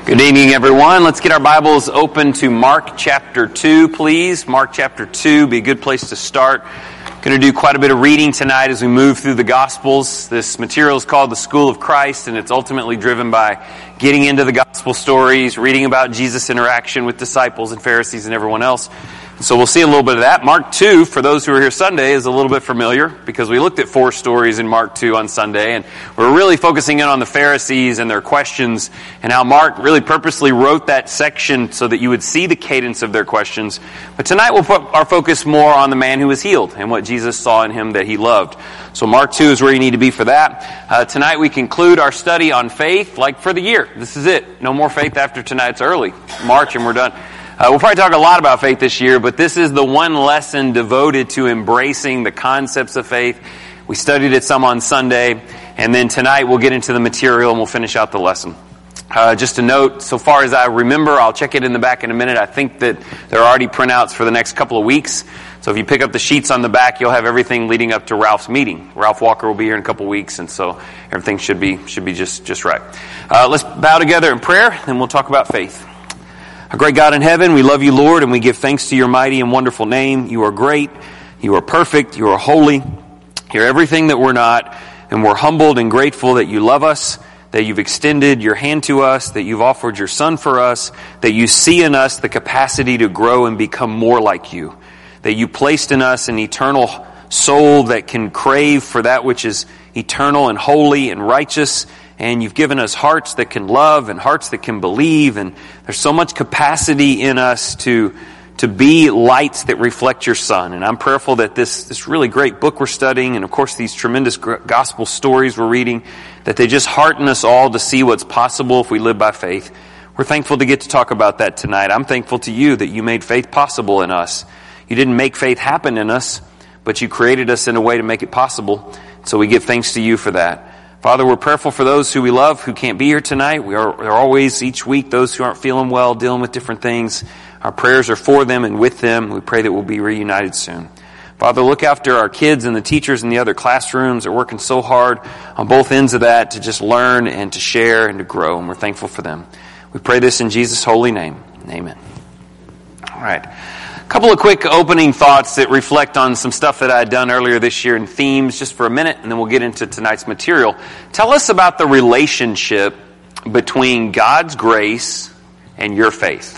Good evening, everyone. Let's get our Bibles open to Mark chapter 2, please. Mark chapter 2 be a good place to start. Going to do quite a bit of reading tonight as we move through the Gospels. This material is called The School of Christ, and it's ultimately driven by getting into the Gospel stories, reading about Jesus' interaction with disciples and Pharisees and everyone else. So we'll see a little bit of that. Mark 2, for those who are here Sunday, is a little bit familiar because we looked at 4 stories in Mark 2 on Sunday, and we're really focusing in on the Pharisees and their questions and how Mark really purposely wrote that section so that you would see the cadence of their questions. But tonight we'll put our focus more on the man who was healed and what Jesus saw in him that he loved. So Mark 2 is where you need to be for that. Tonight we conclude our study on faith, like for the year. This is it. No more faith after tonight. It's early, March, and we're done. We'll probably talk a lot about faith this year, but this is the one lesson devoted to embracing the concepts of faith. We studied it some on Sunday, and then tonight we'll get into the material and we'll finish out the lesson. Just a note, so far as I remember, I'll check it in the back in a minute. I think that there are already printouts for the next couple of weeks. So if you pick up the sheets on the back, you'll have everything leading up to Ralph's meeting. Ralph Walker will be here in a couple of weeks, and so everything should be just right. Let's bow together in prayer, and we'll talk about faith. Our great God in heaven, we love you, Lord, and we give thanks to your mighty and wonderful name. You are great. You are perfect. You are holy. You're everything that we're not, and we're humbled and grateful that you love us, that you've extended your hand to us, that you've offered your Son for us, that you see in us the capacity to grow and become more like you, that you placed in us an eternal soul that can crave for that which is eternal and holy and righteous. And you've given us hearts that can love and hearts that can believe. And there's so much capacity in us to be lights that reflect your Son. And I'm prayerful that this really great book we're studying, and of course these tremendous gospel stories we're reading, that they just hearten us all to see what's possible if we live by faith. We're thankful to get to talk about that tonight. I'm thankful to you that you made faith possible in us. You didn't make faith happen in us, but you created us in a way to make it possible. So we give thanks to you for that. Father, we're prayerful for those who we love who can't be here tonight. There are always, each week, those who aren't feeling well, dealing with different things. Our prayers are for them and with them. We pray that we'll be reunited soon. Father, look after our kids and the teachers in the other classrooms. They're working so hard on both ends of that to just learn and to share and to grow, and we're thankful for them. We pray this in Jesus' holy name. Amen. All right. A couple of quick opening thoughts that reflect on some stuff that I had done earlier this year in themes, just for a minute, and then we'll get into tonight's material. Tell us about the relationship between God's grace and your faith.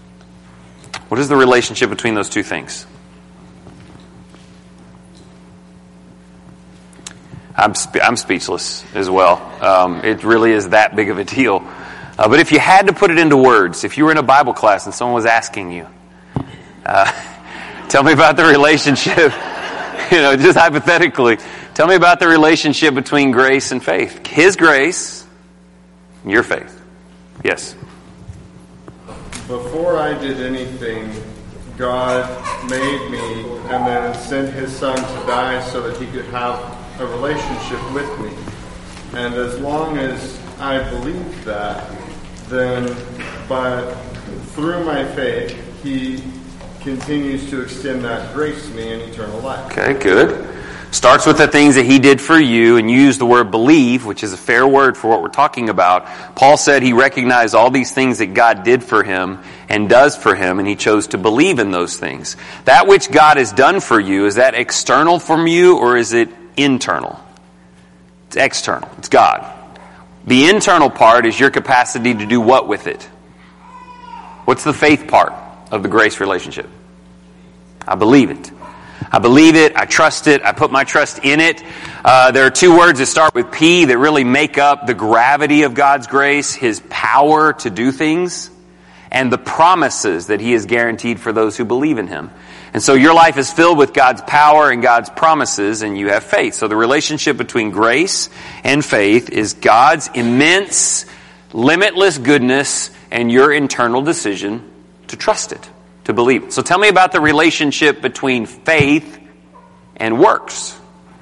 What is the relationship between those two things? I'm speechless as well. It really is that big of a deal. But if you had to put it into words, if you were in a Bible class and someone was asking you, tell me about the relationship, just hypothetically, tell me about the relationship between grace and faith. His grace, your faith. Yes. Before I did anything, God made me and then sent His Son to die so that He could have a relationship with me. And as long as I believed that, then through my faith, He continues to extend that grace to me in eternal life. Okay, good. Starts with the things that He did for you, and you use the word believe, which is a fair word for what we're talking about. Paul said he recognized all these things that God did for him and does for him, and he chose to believe in those things. That which God has done for you, is that external from you or is it internal? It's external. It's God. The internal part is your capacity to do what with it? What's the faith part of the grace relationship? I believe it. I believe it. I trust it. I put my trust in it. There are 2 words that start with P that really make up the gravity of God's grace, His power to do things, and the promises that He has guaranteed for those who believe in Him. And so your life is filled with God's power and God's promises, and you have faith. So the relationship between grace and faith is God's immense, limitless goodness and your internal decision to trust it, to believe it. So tell me about the relationship between faith and works.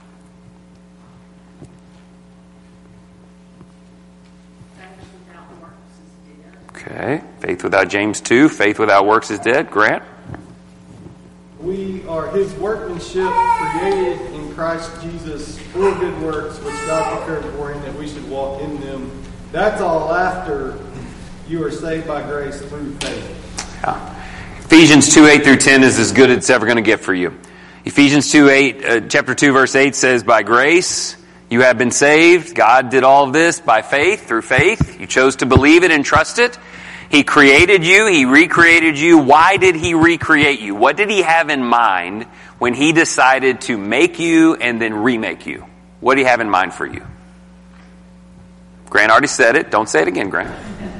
Okay, faith without James 2, faith without works is dead. Grant? We are His workmanship, created in Christ Jesus for good works, which God prepared for Him that we should walk in them. That's all after You are saved by grace through faith. Yeah. Ephesians 2:8 through 10 is as good as it's ever going to get for you. Ephesians 2:8, chapter 2, verse 8 says, by grace you have been saved. God did all of this by faith, through faith. You chose to believe it and trust it. He created you. He recreated you. Why did He recreate you? What did He have in mind when He decided to make you and then remake you? What do you have in mind for you? Grant already said it. Don't say it again, Grant.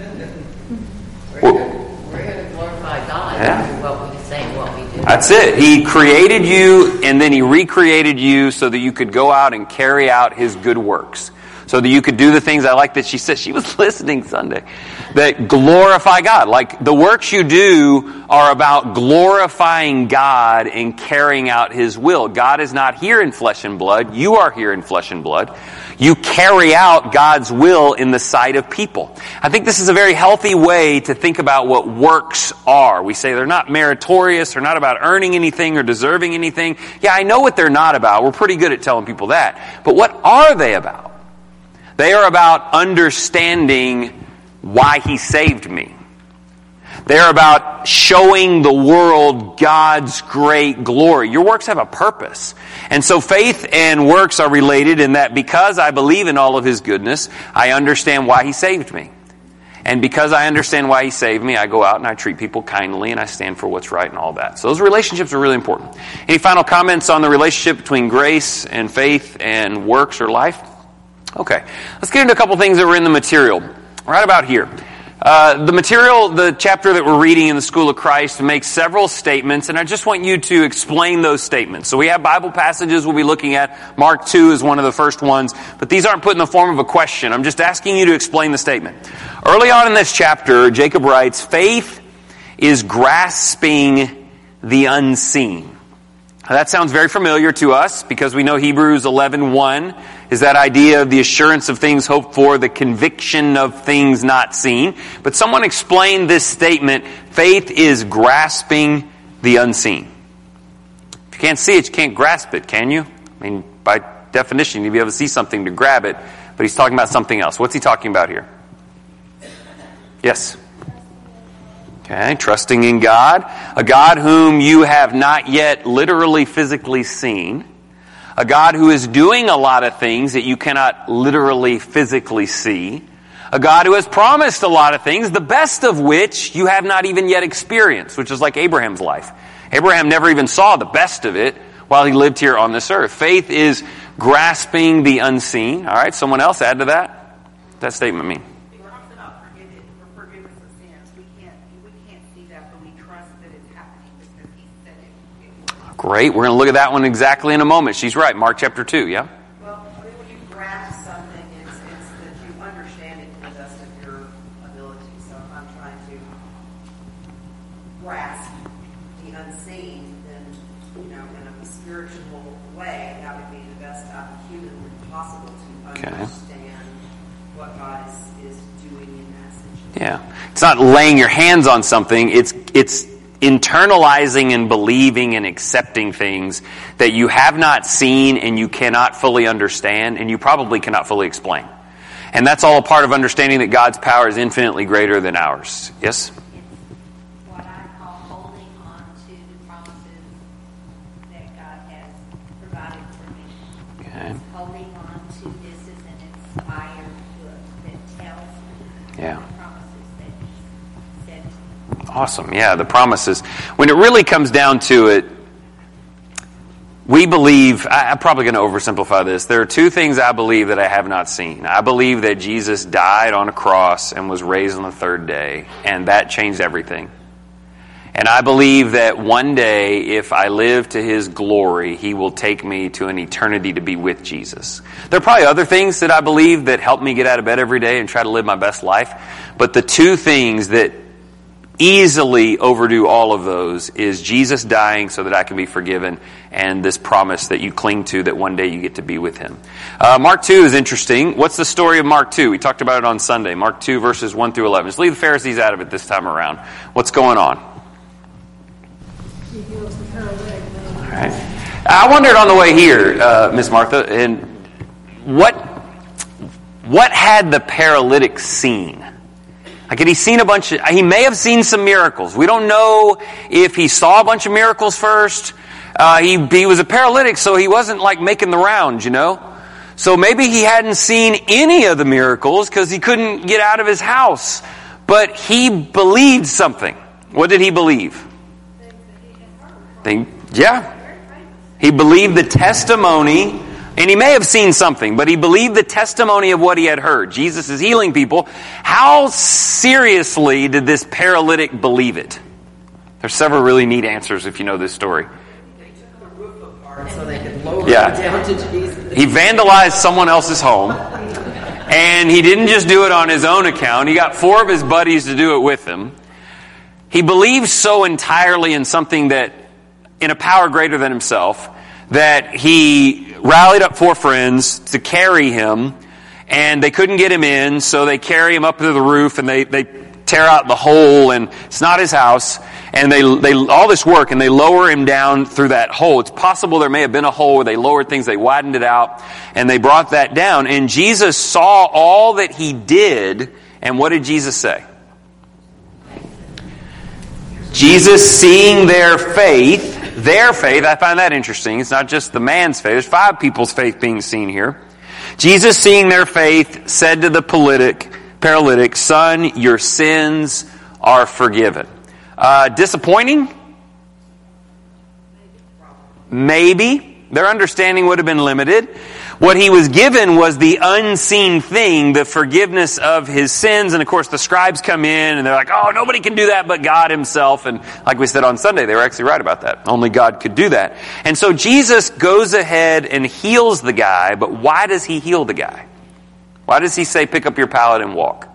We're here to glorify God. Yeah. What we say, what we do. That's it. He created you and then He recreated you so that you could go out and carry out His good works. So that you could do the things, I like that she said, she was listening Sunday, that glorify God. Like the works you do are about glorifying God and carrying out His will. God is not here in flesh and blood. You are here in flesh and blood. You carry out God's will in the sight of people. I think this is a very healthy way to think about what works are. We say they're not meritorious, they're not about earning anything or deserving anything. Yeah, I know what they're not about. We're pretty good at telling people that. But what are they about? They are about understanding why He saved me. They're about showing the world God's great glory. Your works have a purpose. And so faith and works are related in that because I believe in all of His goodness, I understand why He saved me. And because I understand why He saved me, I go out and I treat people kindly and I stand for what's right and all that. So those relationships are really important. Any final comments on the relationship between grace and faith and works or life? Okay, let's get into a couple things that were in the material. Right about here. The material, the chapter that we're reading in the School of Christ makes several statements, and I just want you to explain those statements. So we have Bible passages we'll be looking at. Mark 2 is one of the first ones, but these aren't put in the form of a question. I'm just asking you to explain the statement. Early on in this chapter, Jacob writes, faith is grasping the unseen. Now, that sounds very familiar to us because we know Hebrews 11:1 is that idea of the assurance of things hoped for, the conviction of things not seen. But someone explained this statement, faith is grasping the unseen. If you can't see it, you can't grasp it, can you? I mean, by definition, you'd be able to see something to grab it, but he's talking about something else. What's he talking about here? Yes? Okay, trusting in God, a God whom you have not yet literally physically seen, a God who is doing a lot of things that you cannot literally physically see, a God who has promised a lot of things, the best of which you have not even yet experienced, which is like Abraham's life. Abraham never even saw the best of it while he lived here on this earth. Faith is grasping the unseen. All right, someone else add to that? What's that statement mean? Great. We're going to look at that one exactly in a moment. She's right. Mark chapter 2, yeah? Well, when you grasp something, it's that you understand it to the best of your ability. So if I'm trying to grasp the unseen, then, in a spiritual way, that would be the best humanly possible to understand what God is doing in that situation. Yeah. It's not laying your hands on something. It's internalizing and believing and accepting things that you have not seen and you cannot fully understand and you probably cannot fully explain. And that's all a part of understanding that God's power is infinitely greater than ours. Yes? What I call holding on to the promises that God has provided for me. Okay. Holding on to this is an inspired book that tells me Yeah. the promises that He said to me. Awesome. Yeah, the promises. When it really comes down to it, we believe, I'm probably going to oversimplify this. There are two things I believe that I have not seen. I believe that Jesus died on a cross and was raised on the third day, and that changed everything. And I believe that one day, if I live to His glory, He will take me to an eternity to be with Jesus. There are probably other things that I believe that help me get out of bed every day and try to live my best life. But the two things that easily overdo all of those is Jesus dying so that I can be forgiven and this promise that you cling to that one day you get to be with Him. Mark 2 is interesting. What's the story of Mark 2? We talked about it on Sunday. Mark 2 verses 1 through 11. Just leave the Pharisees out of it this time around. What's going on? He heals the paralytic. All right. I wondered on the way here, Miss Martha, and what had the paralytic seen? Like, had he seen he may have seen some miracles. We don't know if he saw a bunch of miracles first. He was a paralytic, so he wasn't like making the rounds, you know. So maybe he hadn't seen any of the miracles because he couldn't get out of his house. But he believed something. What did he believe? He believed the testimony. And he may have seen something, but he believed the testimony of what he had heard. Jesus is healing people. How seriously did this paralytic believe it? There's several really neat answers if you know this story. They took the roof apart so they could lower it down to Jesus. He vandalized someone else's home. And he didn't just do it on his own account. He got 4 of his buddies to do it with him. He believed so entirely in something that, in a power greater than himself, that he rallied up 4 friends to carry him, and they couldn't get him in, so they carry him up to the roof, and they tear out the hole, and it's not his house, and they all this work, and they lower him down through that hole. It's possible there may have been a hole where they lowered things, they widened it out, and they brought that down, and Jesus saw all that he did, and what did Jesus say? Jesus, seeing their faith, I find that interesting. It's not just the man's faith. There's 5 people's faith being seen here. Jesus, seeing their faith, said to the paralytic, "Son, your sins are forgiven." Disappointing? Maybe. Their understanding would have been limited. What he was given was the unseen thing, the forgiveness of his sins. And of course the scribes come in and they're like, oh, nobody can do that but God himself. And like we said on Sunday, they were actually right about that. Only God could do that. And so Jesus goes ahead and heals the guy. But why does he heal the guy? Why does he say, pick up your pallet and walk?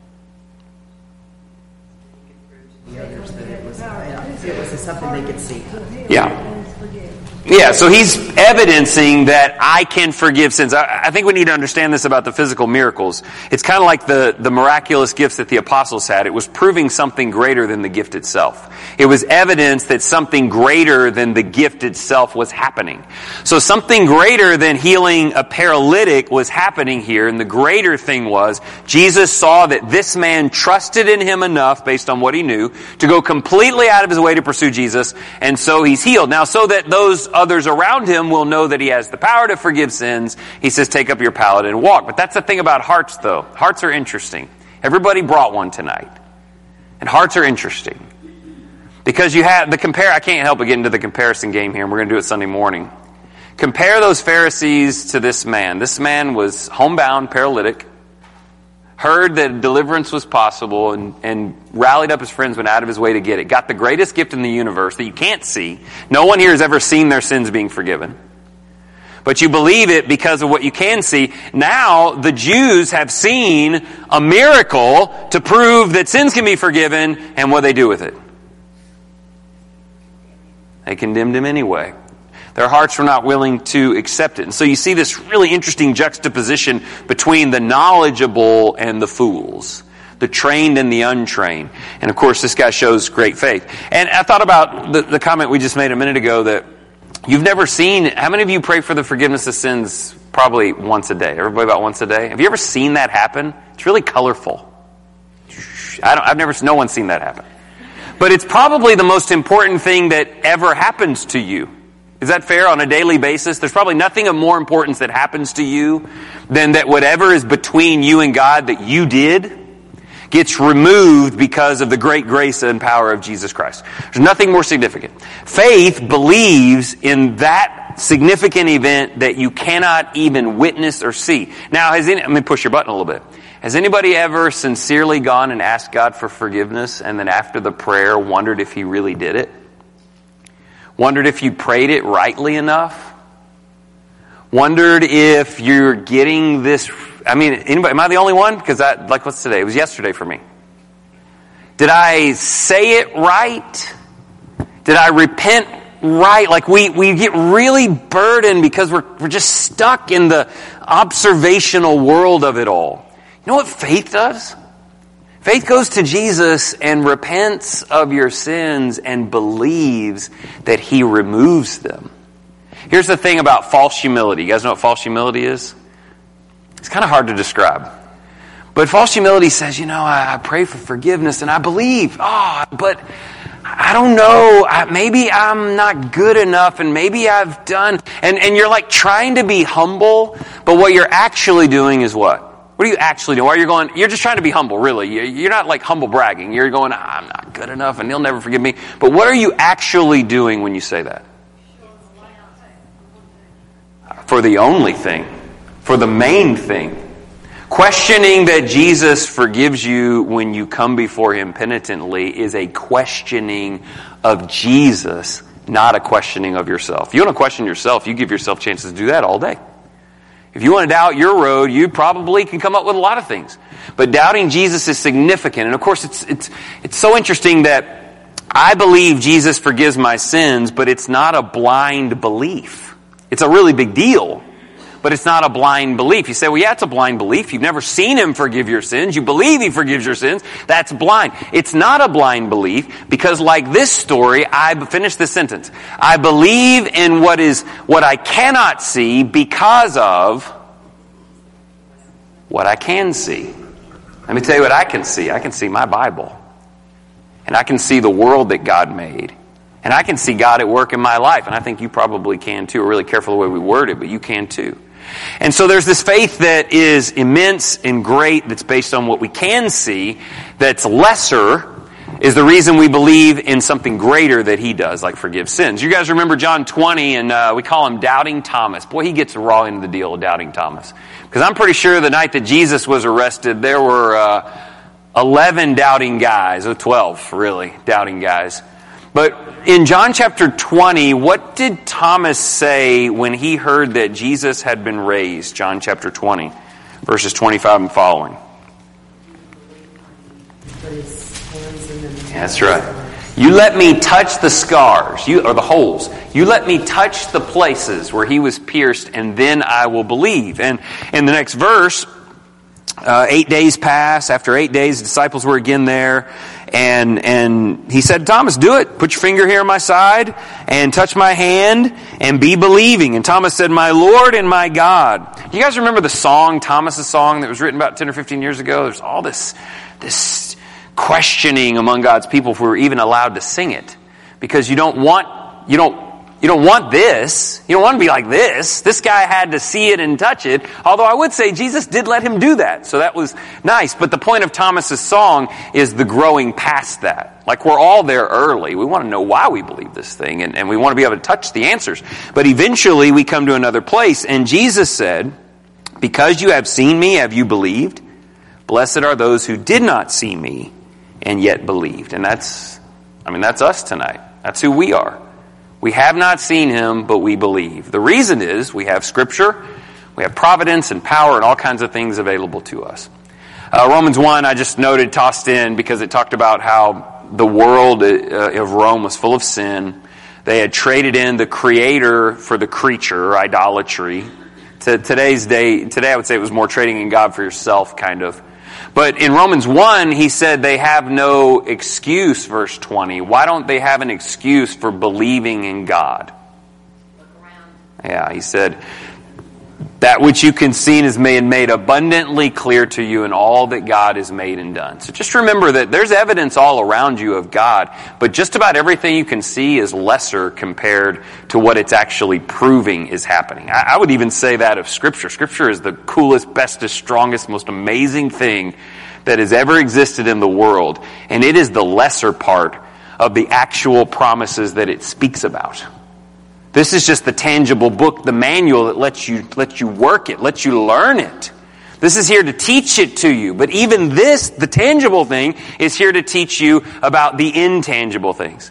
It was something they could see. Yeah, so he's evidencing that I can forgive sins. I think we need to understand this about the physical miracles. It's kind of like the miraculous gifts that the apostles had. It was proving something greater than the gift itself. It was evidence that something greater than the gift itself was happening. So something greater than healing a paralytic was happening here, and the greater thing was Jesus saw that this man trusted in him enough, based on what he knew, to go completely out of his way to pursue Jesus, and so he's healed. Now, so that those others around him will know that he has the power to forgive sins, he says, take up your pallet and walk. But that's the thing about hearts, though. Hearts are interesting. Everybody brought one tonight. And hearts are interesting. Because you have I can't help but get into the comparison game here, and we're going to do it Sunday morning. Compare those Pharisees to this man. This man was homebound, paralytic, heard that deliverance was possible, and rallied up his friends, went out of his way to get it. Got the greatest gift in the universe that you can't see. No one here has ever seen their sins being forgiven. But you believe it because of what you can see. Now, the Jews have seen a miracle to prove that sins can be forgiven, and what do they do with it? They condemned him anyway. Their hearts were not willing to accept it. And so you see this really interesting juxtaposition between the knowledgeable and the fools, the trained and the untrained. And of course, this guy shows great faith. And I thought about the comment we just made a minute ago that you've never seen. How many of you pray for the forgiveness of sins probably once a day? Everybody about once a day? Have you ever seen that happen? It's really colorful. No one's seen that happen. But it's probably the most important thing that ever happens to you. Is that fair? On a daily basis, there's probably nothing of more importance that happens to you than that whatever is between you and God that you did gets removed because of the great grace and power of Jesus Christ. There's nothing more significant. Faith believes in that significant event that you cannot even witness or see. Now, let me push your button a little bit. Has anybody ever sincerely gone and asked God for forgiveness and then after the prayer wondered if he really did it? Wondered if you prayed it rightly enough? Wondered if you're getting this... anybody? Am I the only one? Because what's today? It was yesterday for me. Did I say it right? Did I repent right? Like we get really burdened because we're just stuck in the observational world of it all. You know what faith does? Faith goes to Jesus and repents of your sins and believes that he removes them. Here's the thing about false humility. You guys know what false humility is? It's kind of hard to describe. But false humility says, I pray for forgiveness and I believe. But I don't know. Maybe I'm not good enough and maybe I've done. And you're like trying to be humble, but what you're actually doing is what? What are you actually doing? You're just trying to be humble, really. You're not like humble bragging. You're going, I'm not good enough and he'll never forgive me. But what are you actually doing when you say that? For the only thing. For the main thing. Questioning that Jesus forgives you when you come before him penitently is a questioning of Jesus, not a questioning of yourself. If you want to question yourself, you give yourself chances to do that all day. If you want to doubt your road, you probably can come up with a lot of things. But doubting Jesus is significant. And of course, it's so interesting that I believe Jesus forgives my sins, but it's not a blind belief. It's a really big deal. But it's not a blind belief. You say, well, yeah, it's a blind belief. You've never seen him forgive your sins. You believe he forgives your sins. That's blind. It's not a blind belief because like this story, finish this sentence. I believe in what I cannot see because of what I can see. Let me tell you what I can see. I can see my Bible. And I can see the world that God made. And I can see God at work in my life. And I think you probably can too. We're really careful the way we word it, but you can too. And so there's this faith that is immense and great that's based on what we can see, that's lesser, is the reason we believe in something greater that he does, like forgive sins. You guys remember John 20, and we call him Doubting Thomas. Boy, he gets raw into the deal of Doubting Thomas. Because I'm pretty sure the night that Jesus was arrested, there were 11 doubting guys, or 12, really, doubting guys. But in John chapter 20, what did Thomas say when he heard that Jesus had been raised? John chapter 20, verses 25 and following. That's right. You let me touch the scars, or the holes. You let me touch the places where he was pierced, and then I will believe. And in the next verse, 8 days pass. After 8 days, the disciples were again there. And he said, Thomas, do it. Put your finger here on my side and touch my hand and be believing. And Thomas said, my Lord and my God. You guys remember the song, Thomas's song that was written about 10 or 15 years ago? There's all this questioning among God's people if we were even allowed to sing it. Because you don't want this. You don't want to be like this. This guy had to see it and touch it. Although I would say Jesus did let him do that. So that was nice. But the point of Thomas's song is the growing past that. Like we're all there early. We want to know why we believe this thing. And we want to be able to touch the answers. But eventually we come to another place. And Jesus said, because you have seen me, have you believed? Blessed are those who did not see me and yet believed. And that's us tonight. That's who we are. We have not seen him, but we believe. The reason is we have Scripture, we have providence and power and all kinds of things available to us. Romans 1, I just noted, tossed in because it talked about how the world of Rome was full of sin. They had traded in the creator for the creature, idolatry. Today I would say it was more trading in God for yourself, kind of. But in Romans 1, he said they have no excuse, verse 20. Why don't they have an excuse for believing in God? Look around. Yeah, he said, that which you can see is made abundantly clear to you in all that God has made and done. So just remember that there's evidence all around you of God, but just about everything you can see is lesser compared to what it's actually proving is happening. I would even say that of Scripture. Scripture is the coolest, bestest, strongest, most amazing thing that has ever existed in the world, and it is the lesser part of the actual promises that it speaks about. This is just the tangible book, the manual that lets you work it, lets you learn it. This is here to teach it to you. But even this, the tangible thing, is here to teach you about the intangible things.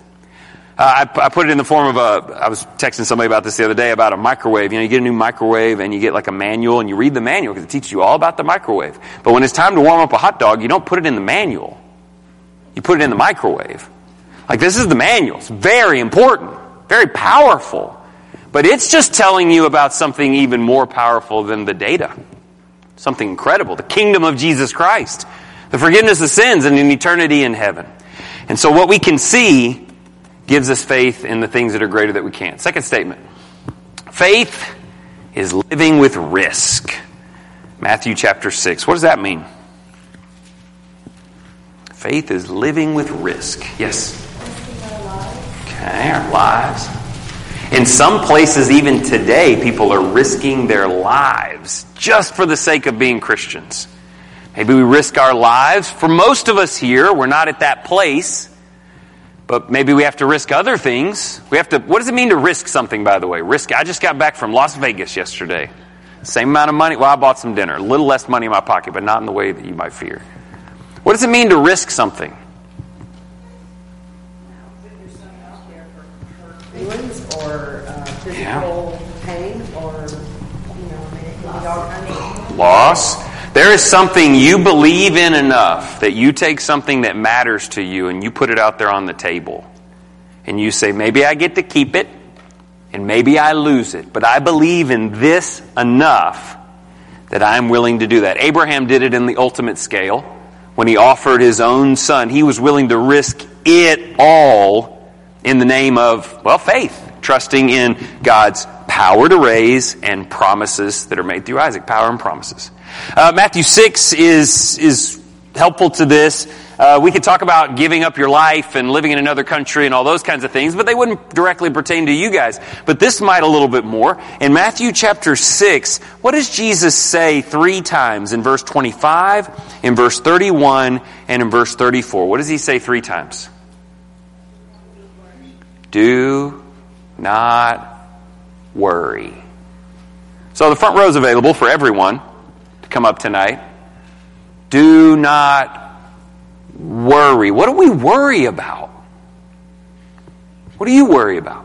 I put it in the form of I was texting somebody about this the other day about a microwave. You get a new microwave and you get like a manual and you read the manual because it teaches you all about the microwave. But when it's time to warm up a hot dog, you don't put it in the manual. You put it in the microwave. Like this is the manual. It's very important. Very powerful. But it's just telling you about something even more powerful than the data. Something incredible. The kingdom of Jesus Christ. The forgiveness of sins and an eternity in heaven. And so what we can see gives us faith in the things that are greater that we can't. Second statement. Faith is living with risk. Matthew chapter 6. What does that mean? Faith is living with risk. Yes? Okay, our lives. In some places, even today, people are risking their lives just for the sake of being Christians. Maybe we risk our lives. For most of us here, we're not at that place. But maybe we have to risk other things. What does it mean to risk something, by the way? I just got back from Las Vegas yesterday. Same amount of money. Well, I bought some dinner. A little less money in my pocket, but not in the way that you might fear. What does it mean to risk something? Feelings or physical pain or, loss. There is something you believe in enough that you take something that matters to you and you put it out there on the table. And you say, maybe I get to keep it and maybe I lose it. But I believe in this enough that I'm willing to do that. Abraham did it in the ultimate scale. When he offered his own son, he was willing to risk it all in the name of, faith. Trusting in God's power to raise and promises that are made through Isaac. Power and promises. Matthew 6 is helpful to this. We could talk about giving up your life and living in another country and all those kinds of things, but they wouldn't directly pertain to you guys. But this might a little bit more. In Matthew chapter 6, what does Jesus say 3 times? In verse 25, in verse 31, and in verse 34. What does he say 3 times? Do not worry. So the front row is available for everyone to come up tonight. Do not worry. What do we worry about? What do you worry about?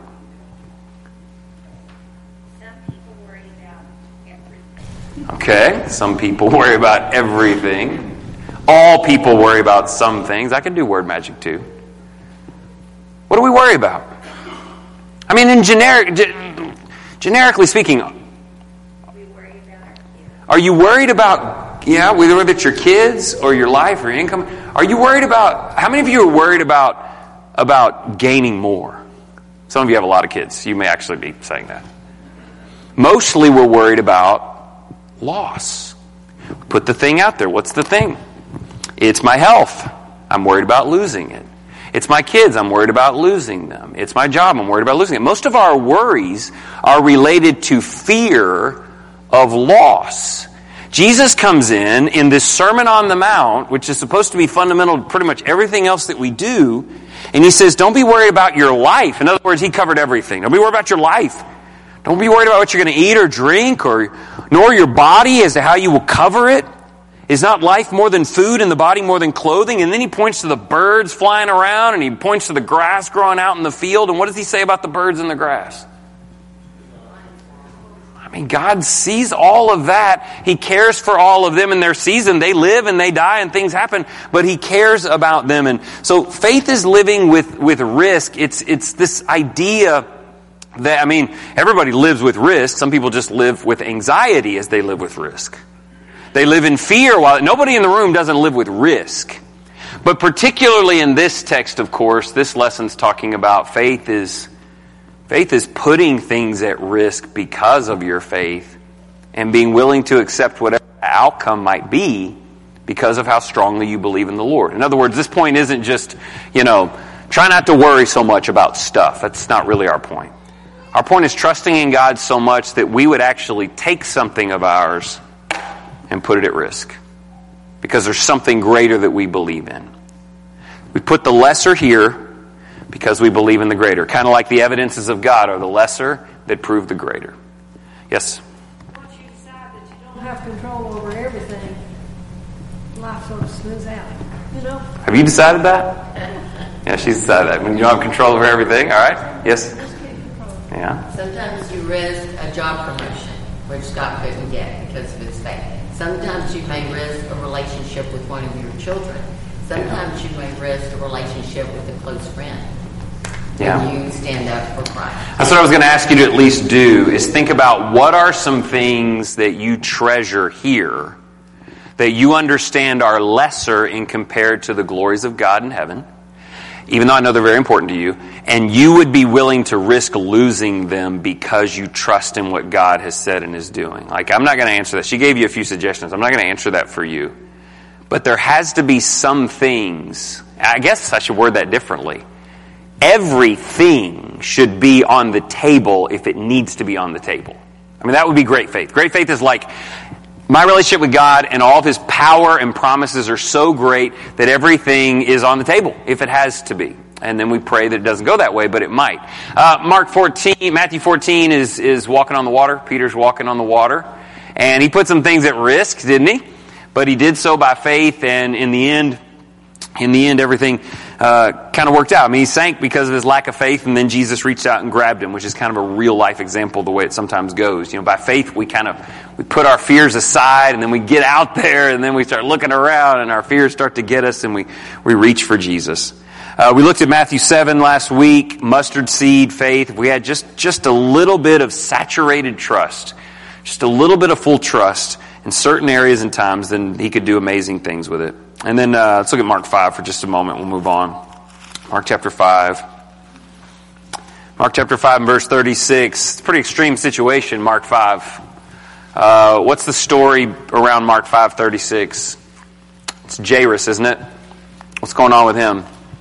Some people worry about everything. Okay, some people worry about everything. All people worry about some things. I can do word magic too. What do we worry about? I mean, generically speaking, We worry about our kids. are you worried about, whether it's your kids or your life or your income? Are you worried about, how many of you are worried about gaining more? Some of you have a lot of kids. You may actually be saying that. Mostly we're worried about loss. Put the thing out there. What's the thing? It's my health. I'm worried about losing it. It's my kids. I'm worried about losing them. It's my job. I'm worried about losing it. Most of our worries are related to fear of loss. Jesus comes in this Sermon on the Mount, which is supposed to be fundamental to pretty much everything else that we do, and he says, don't be worried about your life. In other words, he covered everything. Don't be worried about your life. Don't be worried about what you're going to eat or drink, nor your body as to how you will cover it. Is not life more than food and the body more than clothing? And then he points to the birds flying around and he points to the grass growing out in the field. And what does he say about the birds and the grass? I mean, God sees all of that. He cares for all of them in their season. They live and they die and things happen, but he cares about them. And so faith is living with risk. It's this idea that, everybody lives with risk. Some people just live with anxiety as they live with risk. They live in fear while nobody in the room doesn't live with risk. But particularly in this text, of course, this lesson's talking about faith is putting things at risk because of your faith and being willing to accept whatever the outcome might be because of how strongly you believe in the Lord. In other words, this point isn't just, try not to worry so much about stuff. That's not really our point. Our point is trusting in God so much that we would actually take something of ours and put it at risk because there's something greater that we believe in. We put the lesser here because we believe in the greater. Kind of like the evidences of God are the lesser that prove the greater. Yes? Once you decide that you don't have control over everything, life sort of smooths out. Have you decided that? Yeah, she's decided that. When you don't have control over everything, all right? Yes? Yeah. Sometimes you risk a job promotion, which Scott couldn't get because of his faith. Sometimes you may risk a relationship with one of your children. Sometimes you may risk a relationship with a close friend. Yeah. And you stand up for Christ. That's what I was going to ask you to at least do, is think about what are some things that you treasure here that you understand are lesser in compared to the glories of God in heaven, even though I know they're very important to you, and you would be willing to risk losing them because you trust in what God has said and is doing. Like, I'm not going to answer that. She gave you a few suggestions. I'm not going to answer that for you. But there has to be some things. I guess I should word that differently. Everything should be on the table if it needs to be on the table. I mean, that would be great faith. Great faith is like, my relationship with God and all of His power and promises are so great that everything is on the table if it has to be. And then we pray that it doesn't go that way, but it might. Matthew 14 is walking on the water. Peter's walking on the water. And he put some things at risk, didn't he? But he did so by faith, and in the end, everything kind of worked out. I mean, he sank because of his lack of faith, and then Jesus reached out and grabbed him, which is kind of a real life example of the way it sometimes goes. You know, by faith, we put our fears aside, and then we get out there, and then we start looking around, and our fears start to get us, and we reach for Jesus. We looked at Matthew 7 last week, mustard seed faith. If we had just a little bit of saturated trust, just a little bit of full trust in certain areas and times, then he could do amazing things with it. And then let's look at Mark 5 for just a moment. We'll move on. Mark chapter 5. Mark chapter 5 and verse 36. It's a pretty extreme situation, Mark 5. What's the story around Mark 5:36? It's Jairus, isn't it? What's going on with him?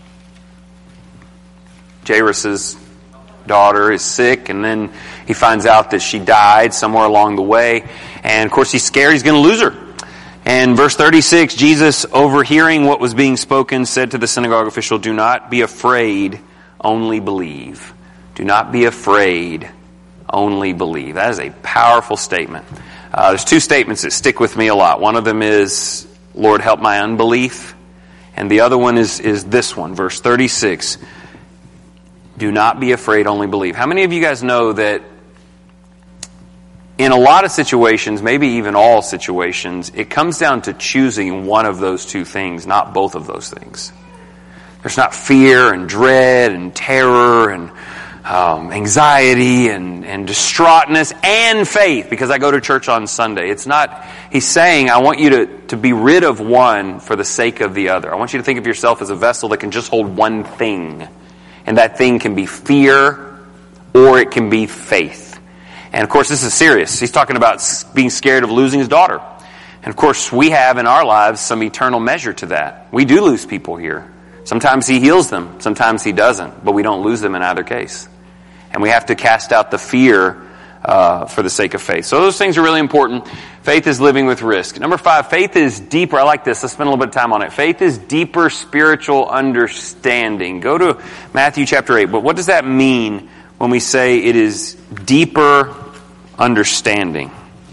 Jairus' daughter is sick, and then he finds out that she died somewhere along the way. And, of course, he's scared he's going to lose her. And verse 36, Jesus, overhearing what was being spoken, said to the synagogue official, "Do not be afraid, only believe." Do not be afraid, only believe. That is a powerful statement. There's two statements that stick with me a lot. One of them is, "Lord, help my unbelief." And the other one is this one, verse 36. Do not be afraid, only believe. How many of you guys know that in a lot of situations, maybe even all situations, it comes down to choosing one of those two things, not both of those things? There's not fear and dread and terror and anxiety and distraughtness and faith because I go to church on Sunday. It's not, he's saying, I want you to be rid of one for the sake of the other. I want you to think of yourself as a vessel that can just hold one thing. And that thing can be fear or it can be faith. And of course, this is serious. He's talking about being scared of losing his daughter. And of course, we have in our lives some eternal measure to that. We do lose people here. Sometimes he heals them. Sometimes he doesn't. But we don't lose them in either case. And we have to cast out the fear for the sake of faith. So those things are really important. Faith is living with risk. Number 5, faith is deeper. I like this. Let's spend a little bit of time on it. Faith is deeper spiritual understanding. Go to Matthew chapter 8. But what does that mean when we say it is deeper understanding?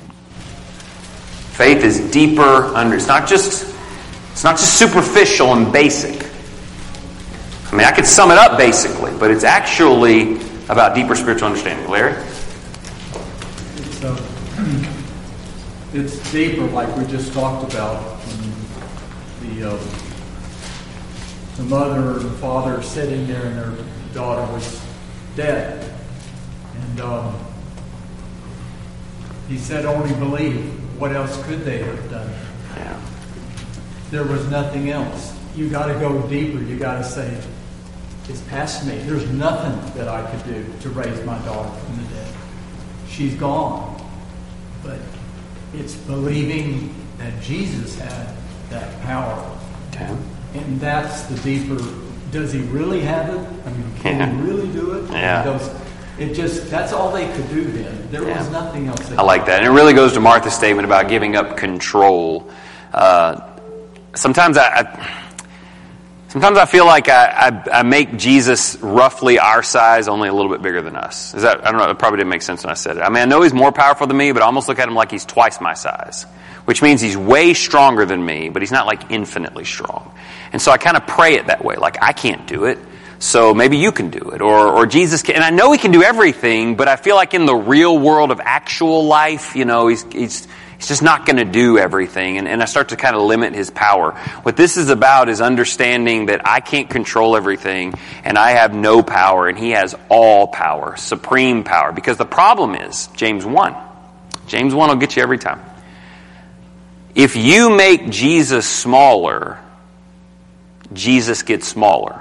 Faith is deeper it's not just superficial and basic. I mean, I could sum it up basically, but it's actually about deeper spiritual understanding. Larry? It's deeper, like we just talked about. The mother and father sitting there, and their daughter was dead, and he said, "Only believe." What else could they have done? Yeah. There was nothing else. You got to go deeper. You got to say, "It's past me. There's nothing that I could do to raise my daughter from the dead. She's gone." But it's believing that Jesus had that power. Okay. And that's the deeper, does he really have it? I mean, can he really do it? Yeah. That's all they could do then. There was nothing else. I like that. And it really goes to Martha's statement about giving up control. Sometimes I feel like I make Jesus roughly our size, only a little bit bigger than us. I don't know, it probably didn't make sense when I said it. I mean, I know he's more powerful than me, but I almost look at him like he's twice my size, which means he's way stronger than me, but he's not like infinitely strong. And so I kind of pray it that way, like I can't do it, so maybe you can do it, or Jesus can. And I know he can do everything, but I feel like in the real world of actual life, you know, he's just not going to do everything, and I start to kind of limit his power. What this is about is understanding that I can't control everything, and I have no power, and he has all power, supreme power. Because the problem is, James 1. James 1 will get you every time. If you make Jesus smaller, Jesus gets smaller.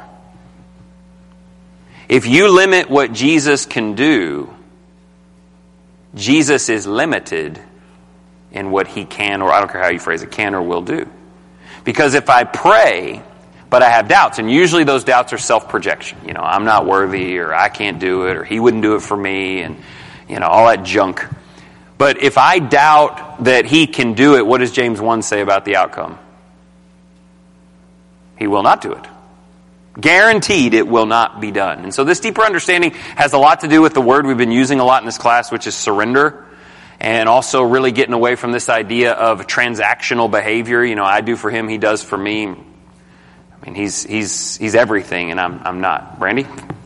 If you limit what Jesus can do, Jesus is limited in what he can, or I don't care how you phrase it, can or will do. Because if I pray, but I have doubts, and usually those doubts are self-projection. I'm not worthy, or I can't do it, or he wouldn't do it for me, and, all that junk. But if I doubt that he can do it, what does James 1 say about the outcome? He will not do it. Guaranteed it will not be done. And so this deeper understanding has a lot to do with the word we've been using a lot in this class, which is surrender. And also really getting away from this idea of transactional behavior. I do for him, he does for me. I mean, he's everything, and I'm not. Brandy?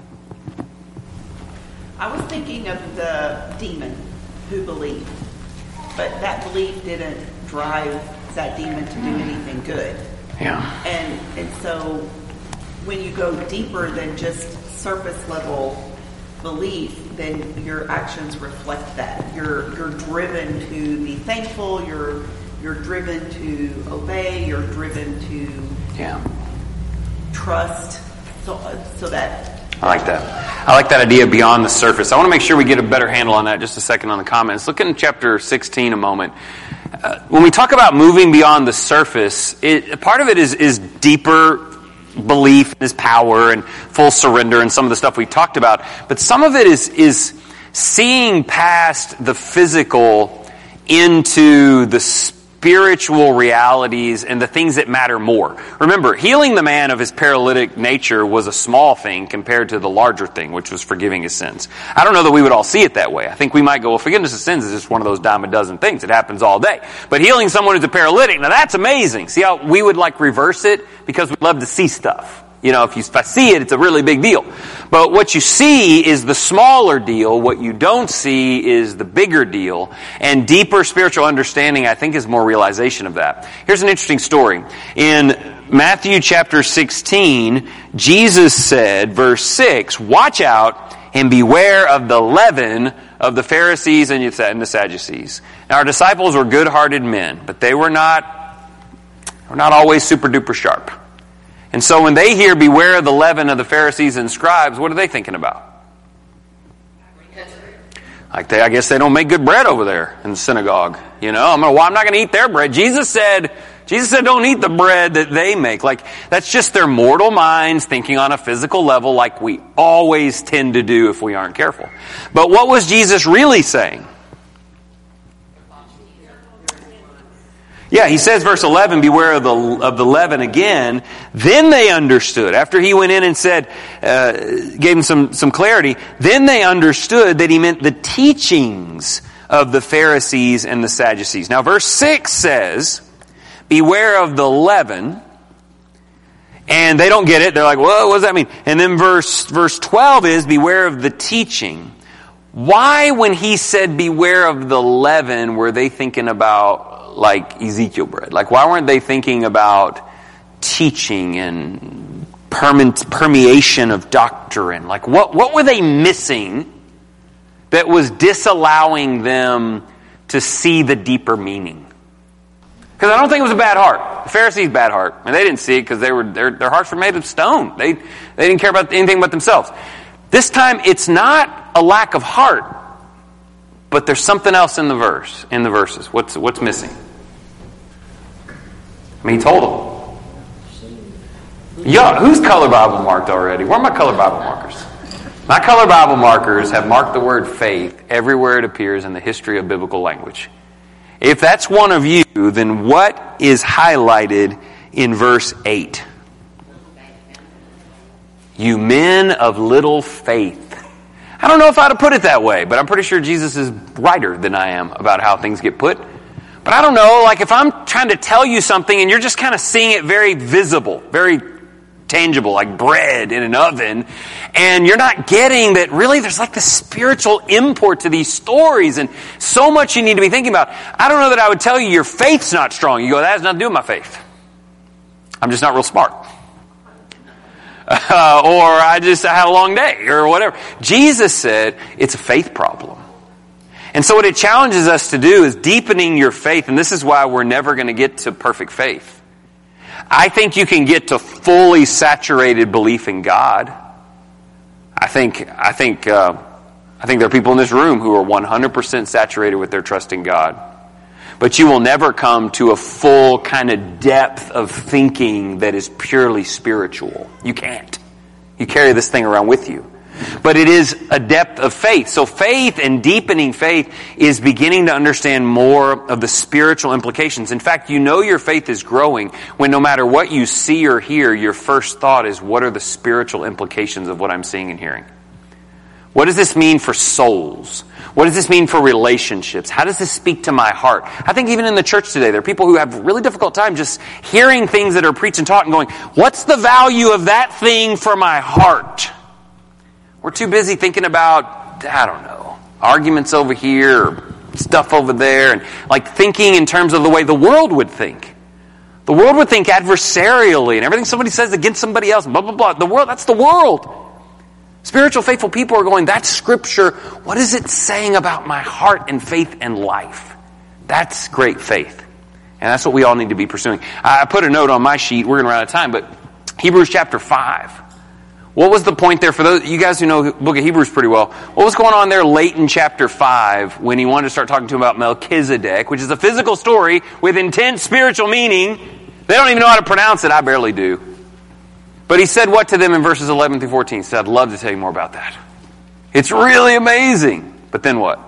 I was thinking of the demon who believed, but that belief didn't drive that demon to do anything good. Yeah. And so when you go deeper than just surface level belief, then your actions reflect that. You're driven to be thankful. You're driven to obey. You're driven to trust. So that. I like that. I like that idea beyond the surface. I want to make sure we get a better handle on that. Just a second on the comments. Look in chapter 16 a moment. When we talk about moving beyond the surface, part of it is deeper belief in his power and full surrender and some of the stuff we talked about. But some of it is seeing past the physical into the spiritual realities and the things that matter more. Remember, healing the man of his paralytic nature was a small thing compared to the larger thing, which was forgiving his sins. I don't know that we would all see it that way. I think we might go, well, forgiveness of sins is just one of those dime a dozen things. It happens all day. But healing someone who's a paralytic, now that's amazing. See how we would reverse it? Because we love to see stuff. If I see it, it's a really big deal. But what you see is the smaller deal. What you don't see is the bigger deal. And deeper spiritual understanding, I think, is more realization of that. Here's an interesting story. In Matthew chapter 16, Jesus said, verse 6, "Watch out and beware of the leaven of the Pharisees and the Sadducees." Now, our disciples were good-hearted men, but they were not always super-duper sharp. And so when they hear, beware of the leaven of the Pharisees and scribes, what are they thinking about? I guess they don't make good bread over there in the synagogue. I'm not going to eat their bread. Jesus said, don't eat the bread that they make. That's just their mortal minds thinking on a physical level like we always tend to do if we aren't careful. But what was Jesus really saying? Yeah, he says, verse 11, beware of the leaven again. Then they understood. After he went in and said, gave them some clarity, then they understood that he meant the teachings of the Pharisees and the Sadducees. Now, verse 6 says, beware of the leaven. And they don't get it. They're like, well, what does that mean? And then verse 12 is, beware of the teaching. Why, when he said, beware of the leaven, were they thinking about Ezekiel bread? Why weren't they thinking about teaching and permeation of doctrine? What were they missing that was disallowing them to see the deeper meaning? Because I don't think it was a bad heart. The Pharisees' bad heart. And they didn't see it because their hearts were made of stone. They didn't care about anything but themselves. This time, it's not a lack of heart, but there's something else in the verses. What's missing? I mean, he told them. Yeah, who's color Bible marked already? Where are my color Bible markers? My color Bible markers have marked the word faith everywhere it appears in the history of biblical language. If that's one of you, then what is highlighted in verse 8? You men of little faith. I don't know if I'd have put it that way, but I'm pretty sure Jesus is brighter than I am about how things get put. But I don't know, if I'm trying to tell you something and you're just kind of seeing it very visible, very tangible, like bread in an oven, and you're not getting that really there's this spiritual import to these stories and so much you need to be thinking about. I don't know that I would tell you your faith's not strong. You go, that has nothing to do with my faith. I'm just not real smart. Or I had a long day, or whatever. Jesus said it's a faith problem. And so what it challenges us to do is deepening your faith, and this is why we're never going to get to perfect faith. I think you can get to fully saturated belief in God. I think there are people in this room who are 100% saturated with their trust in God. but you will never come to a full kind of depth of thinking that is purely spiritual. You can't. You carry this thing around with you. But it is a depth of faith. So faith and deepening faith is beginning to understand more of the spiritual implications. In fact, you know your faith is growing when no matter what you see or hear, your first thought is, what are the spiritual implications of what I'm seeing and hearing? What does this mean for souls? What does this mean for relationships? How does this speak to my heart? I think even in the church today, there are people who have a really difficult time just hearing things that are preached and taught and going, what's the value of that thing for my heart? We're too busy thinking about, I don't know, arguments over here, or stuff over there, and like thinking in terms of the way the world would think. The world would think adversarially, and everything somebody says against somebody else, blah, blah, blah. The world, that's the world. Spiritual, faithful people are going, that's Scripture. What is it saying about my heart and faith and life? That's great faith. And that's what we all need to be pursuing. I put a note on my sheet. We're going to run out of time, but Hebrews chapter 5. What was the point there for those you guys who know the book of Hebrews pretty well? What was going on there late in chapter 5 when he wanted to start talking to him about Melchizedek, which is a physical story with intense spiritual meaning? They don't even know how to pronounce it. I barely do. But he said what to them in verses 11 through 14? He said, I'd love to tell you more about that. It's really amazing. But then what?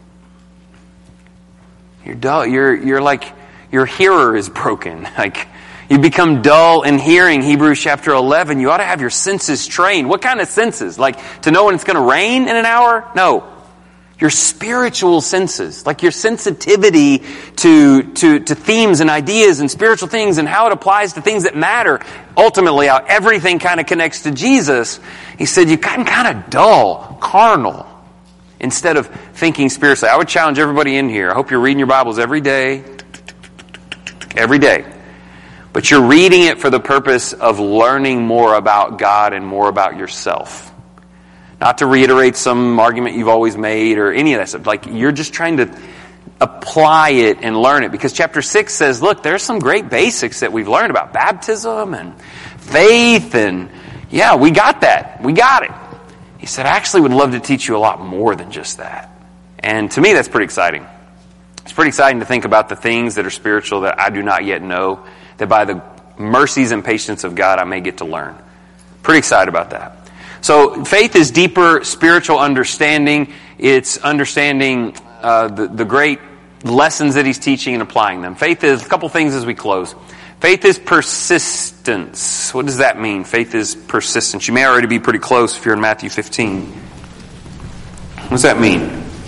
You're dull. You're like, your hearer is broken. Like, you become dull in hearing Hebrews chapter 11. You ought to have your senses trained. What kind of senses? Like to know when it's going to rain in an hour? No. Your spiritual senses. Like your sensitivity to themes and ideas and spiritual things and how it applies to things that matter. Ultimately, how everything kind of connects to Jesus. He said, you've gotten kind of dull, carnal, instead of thinking spiritually. I would challenge everybody in here. I hope you're reading your Bibles every day. Every day. But you're reading it for the purpose of learning more about God and more about yourself. Not to reiterate some argument you've always made or any of that stuff. Like, you're just trying to apply it and learn it. Because chapter 6 says, look, there's some great basics that we've learned about baptism and faith. And yeah, we got that. We got it. He said, I actually would love to teach you a lot more than just that. And to me, that's pretty exciting. It's pretty exciting to think about the things that are spiritual that I do not yet know, that by the mercies and patience of God I may get to learn. Pretty excited about that. So faith is deeper spiritual understanding. It's understanding the great lessons that he's teaching and applying them. Faith is, a couple things as we close. Faith is persistence. What does that mean? Faith is persistence. You may already be pretty close if you're in Matthew 15. What does that mean?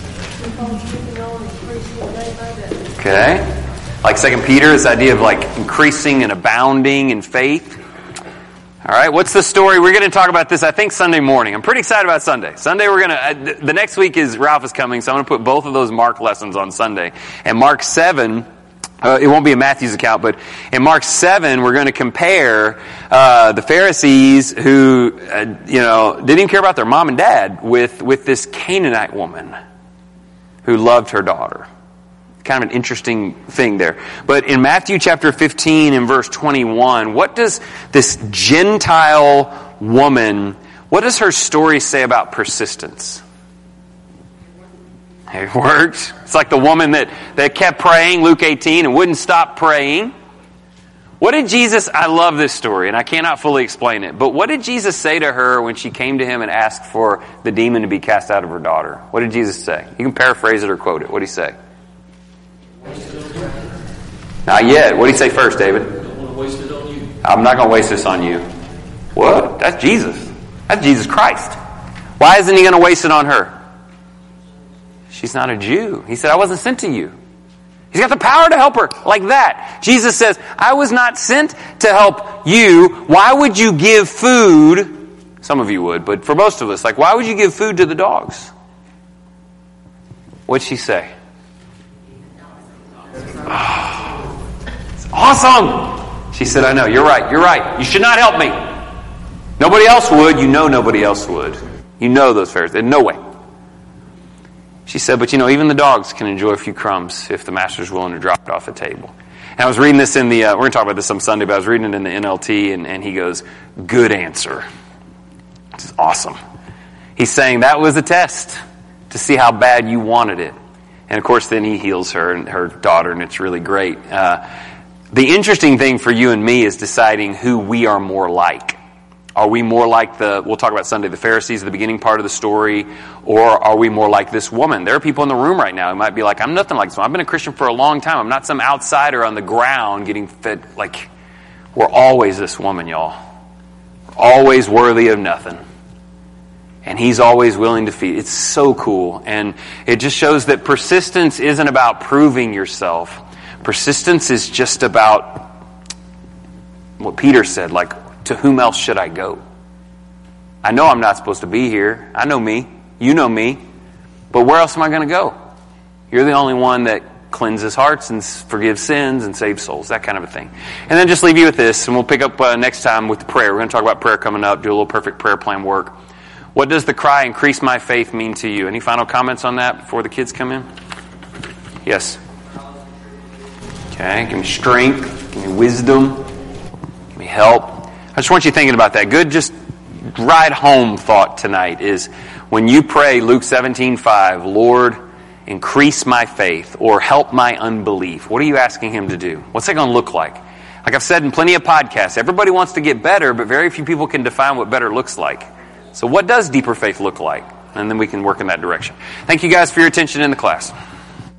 Okay. Like 2 Peter, this idea of like increasing and abounding in faith. All right, what's the story? We're going to talk about this, I think, Sunday morning. I'm pretty excited about Sunday. Sunday, we're going to, the next week is Ralph is coming, so I'm going to put both of those Mark lessons on Sunday. And Mark 7, it won't be in Matthew's account, but in Mark 7, we're going to compare the Pharisees who, didn't even care about their mom and dad with this Canaanite woman who loved her daughter. Kind of an interesting thing there. But in Matthew chapter 15 and verse 21, what does this Gentile woman, what does her story say about persistence? It worked. It's like the woman that kept praying, Luke 18, and wouldn't stop praying. What did Jesus, I love this story, and I cannot fully explain it, but what did Jesus say to her when she came to him and asked for the demon to be cast out of her daughter? What did Jesus say? You can paraphrase it or quote it. What did he say? Not yet. What did he say first, David? Don't want to waste it on you. I'm not going to waste this on you. What? That's Jesus. That's Jesus Christ. Why isn't he going to waste it on her? She's not a Jew. He said, I wasn't sent to you. He's got the power to help her like that. Jesus says, I was not sent to help you. Why would you give food? Some of you would, but for most of us, like, why would you give food to the dogs? What'd she say? Oh, it's awesome. She said, I know, you're right. You should not help me. Nobody else would. You know nobody else would. You know those Pharisees. No way. She said, but even the dogs can enjoy a few crumbs if the master's willing to drop it off the table. And I was reading this in the, we're going to talk about this some Sunday, but I was reading it in the NLT, and he goes, good answer. This is awesome. He's saying that was a test to see how bad you wanted it. And of course, then he heals her and her daughter, and it's really great. The interesting thing for you and me is deciding who we are more like. Are we more like we'll talk about Sunday, the Pharisees at the beginning part of the story, or are we more like this woman? There are people in the room right now who might be like, I'm nothing like this one. I've been a Christian for a long time. I'm not some outsider on the ground getting fed. Like, we're always this woman, y'all. We're always worthy of nothing. And he's always willing to feed. It's so cool. And it just shows that persistence isn't about proving yourself. Persistence is just about what Peter said, like, to whom else should I go? I know I'm not supposed to be here. I know me. You know me. But where else am I going to go? You're the only one that cleanses hearts and forgives sins and saves souls, that kind of a thing. And then just leave you with this, and we'll pick up next time with prayer. We're going to talk about prayer coming up, do a little perfect prayer plan work. What does the cry, increase my faith, mean to you? Any final comments on that before the kids come in? Yes. Okay, give me strength, give me wisdom, give me help. I just want you thinking about that. Good, just ride home thought tonight is when you pray Luke 17:5, Lord, increase my faith or help my unbelief. What are you asking him to do? What's that going to look like? Like I've said in plenty of podcasts, everybody wants to get better, but very few people can define what better looks like. So what does deeper faith look like? And then we can work in that direction. Thank you guys for your attention in the class.